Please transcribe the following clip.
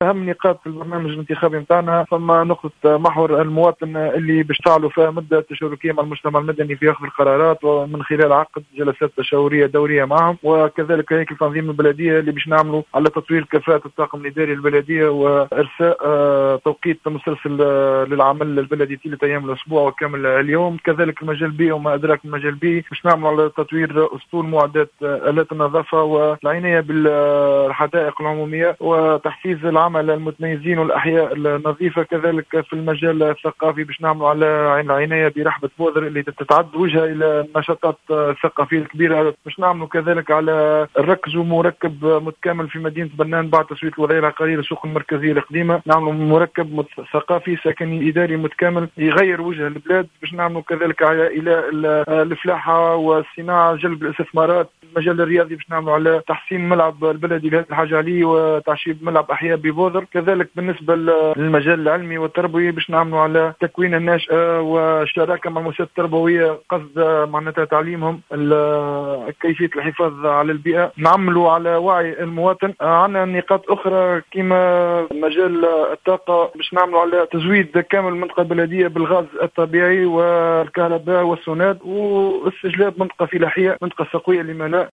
أهم نقاط في البرنامج الانتخابي نتاعنا فما نقطة محور المواطن اللي بيشتغلوا فيها مدة تشاركية مع المجتمع المدني في أخذ القرارات ومن خلال عقد جلسات تشاورية دورية معهم، وكذلك هيكل تنظيم البلدية اللي باش نعملوا على تطوير كفاءة الطاقم الإداري البلدية وإرساء توقيت مسلسل للعمل البلدي 3 أيام الأسبوع وكامل اليوم. كذلك المجال البيئي وما أدراك المجال البيئي باش نعملوا على تطوير أسطول معدات آلات النظافة والعناية بالحدائق العمومية وتحفيز العمل المتميزين والأحياء النظيفة. كذلك في المجال الثقافي باش نعملوا على العناية برحبة بوذر اللي تتعد وجهة إلى النشاطات الثقافية الكبيرة. باش نعملوا كذلك على الركز ومركب متكامل في مدينة بنان بعد تسوية الوضعية العقارية للسوق المركزية القديمة، نعملوا مركب ثقافي سكني إداري متكامل يغير وجه البلاد. باش نعملوا كذلك إلى الفلاحة والصناعة، جلب الاستثمارات. المجال الرياضي باش نعملوا على تحسين ملعب البلدي لهذه الحاجة عليه وتعشيب ملعب أحياء ببوذر. كذلك بالنسبة للمجال العلمي والتربوي باش نعملوا على تكوين الناشئة والشراكة مع المؤسسات التربوية قصد معناتها تعليمهم كيفية الحفاظ على البيئة. نعملوا على وعي المواطن. عندنا نقاط أخرى كما مجال الطاقة باش نعملوا على تزويد كامل المنطقة البلدية بالغاز الطبيعي والكهرباء والسوناد واستجلاب منطقة فلاحية منطقة سقوية لما لا.